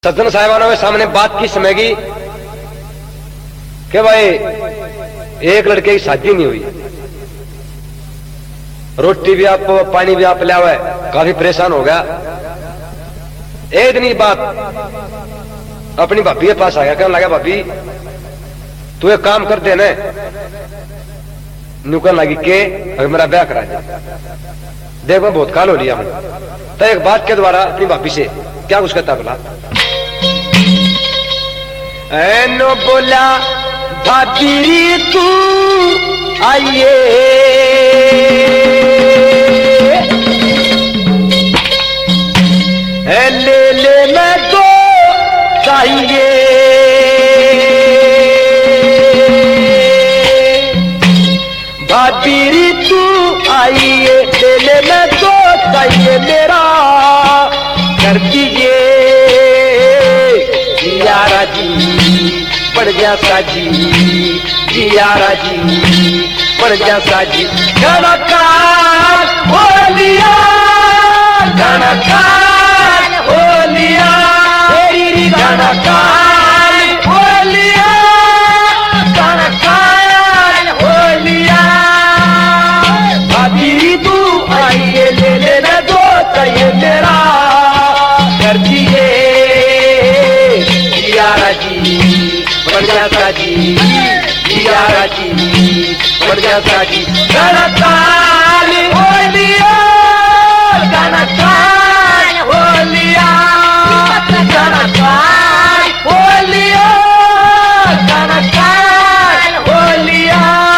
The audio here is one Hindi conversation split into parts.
सज्जन साहिबानों के सामने बात की समय की कि भाई एक लड़के की शादी नहीं हुई, रोटी भी आप पानी भी आप लावा है, काफी परेशान हो गया। एक दिन की बात अपनी भाभी के पास आ गया, कहने लगा भाभी तू एक काम कर दे न, नुकन लगी के अगर मेरा ब्याह करा दे, देख मैं बहुत काल हो लिया हूं। तो एक बात के द्वारा अपनी भाभी से क्या कुछ कहता बोला, एनो बोला भाभी तू आइए, ले ले मैं तो चाहिए, भाभी तू आइए, ले ले मैं तो चाहिए, मेरा कर दीजिए जियारा जी पड़ जा साजी, जियारा जी पड़ जा साजी। घनकार हो लिया, घनकार हो लिया, तेरी घनकार हो लिया, घनकार हो लिया, भाभी तू आइए, ले लेना दो चाहिए, मेरा कर दिए जियारा जी बढ़ जा साजी, जियारा जी बढ़ जा साजी। घनकार हो लिया, घनकार हो लिया, घनकार हो लिया, घनकार हो लिया।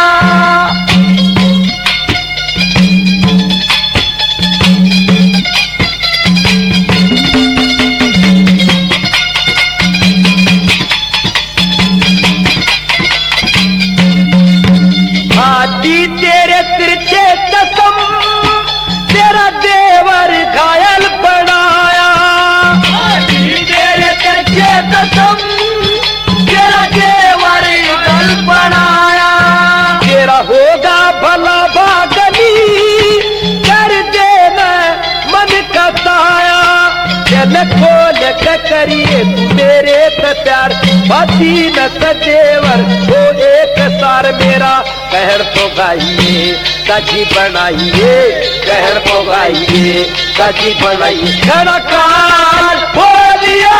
आदि तेरे तिरछे कसम तेरा देवर घायल बनाया, आदि तेरे तिरछे कसम तेरा देवर घायल बनाया, तेरा होगा भला भागनी कर देना मन का साया, दिल खोल के करिए तू मेरे पे प्यार, बाती न सदेवर हो एक सार, मेरा कहर तो गाइए साजी बनाइए, कहर तो गाइए साजी बनाइए। घनकार हो लिया,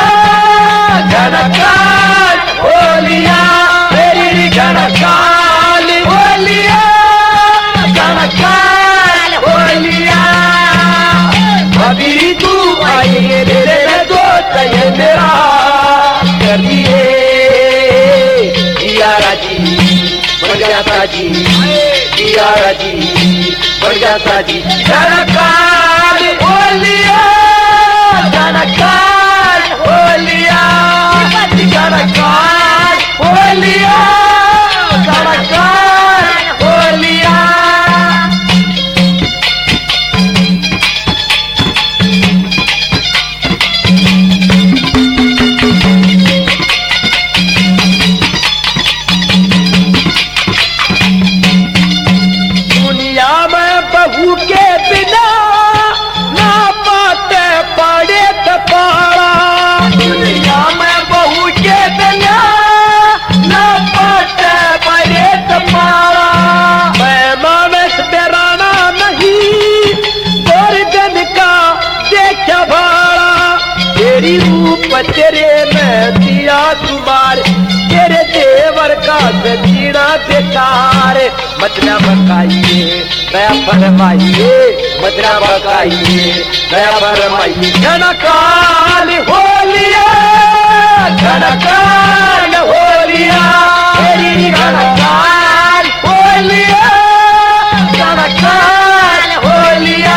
घनकार हो लिया, तेरी घनकार हो लिया, घनकार हो लिया, अभी तू आइए, ले दो चाहिए, मेरा करिए जियारा जी बढ़ जा साजी, जियारा जी बढ़ जा साजी। घनकार हो लिया, घनकार हो लिया, घनकार हो लिया, घनकार हो लिया। बहू के बिना ना पाते पड़े तपाड़ा, दुनिया में बहू के बिना ना पाते पड़े तपाड़ा, मैं मानस बेराना नहीं गोरगन का देखा भाड़ा, तेरी रूप तेरे में दिया तुम्हार, तेरे देवर का दक्षिणा बेकार, मदना बकाइए दया फरमाइए, मदना बकाइए दया फरमाइए। घनकार हो लिया, घनकार हो लिया, तेरी घनकार हो लिया, घनकार हो लिया,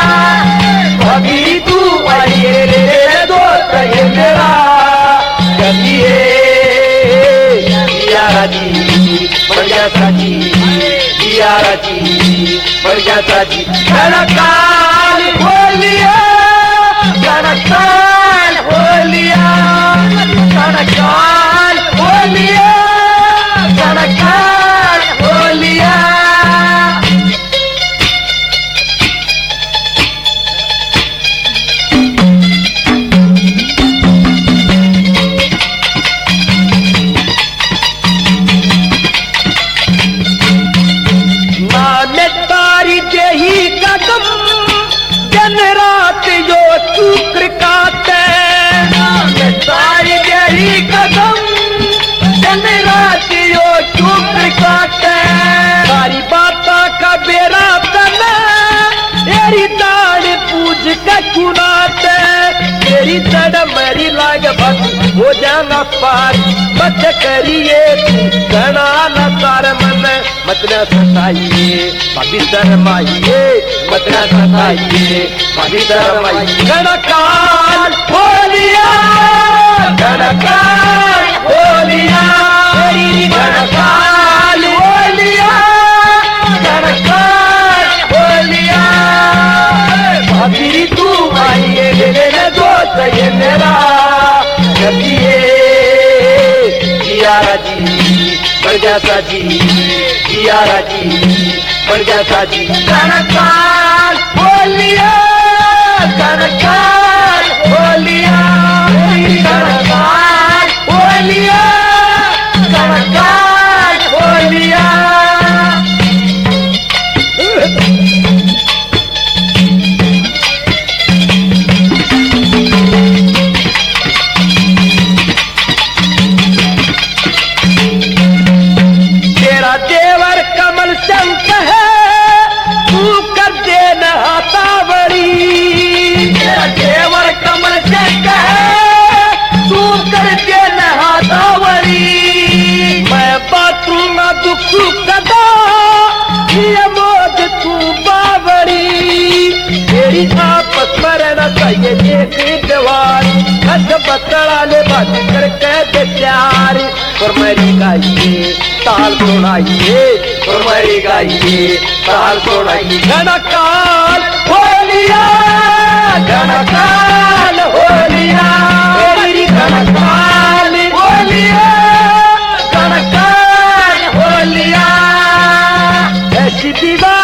अभी तू आइए, ले दो चाहिए, मेरा करिए जियारा जी बढ़ जा साजी, जियारा जी बढ़ जा साजी। घनकार हो लिया, घनकार हो लिया, घनकार हो लिया, घनकार हो लिया। लगे भाभी हो जाना पार मत करिए घना न तार मन मत न सताइए भाभी शर्माइए मत न सताइए भाभी शर्माइए घनकाल बोलिया घनकाल बोलिया घनकाल बोलिया घनकाल बोलिया भाभी तू आइए मेरे दोस्त ये मेरा करिए जियारा जी बढ़ जाता जी जियारा जी बढ़ जाता जी घनकाल बोलिया घनकाल बोलिया घनकाल बोलिया घनकाल बोलिया तेरा देवर कमल शंख है तू कर दे नहातावरी तेरा देवर कमल शंख है तू कर दे नहातावरी मैं बातूंगा दुख कदा ये मोद तू बावरी तेरी आपस में रहना चाहिए एक जवान हद बतड़ा ले बात करके दे प्यार और मरी गाइए ताल सुनाइए और मरी गाइए ताल सुनाइए घनकाल होलिया घनकाल होलिया मेरी घनकाल होलिया घनकाल होलिया ऐसी दीवार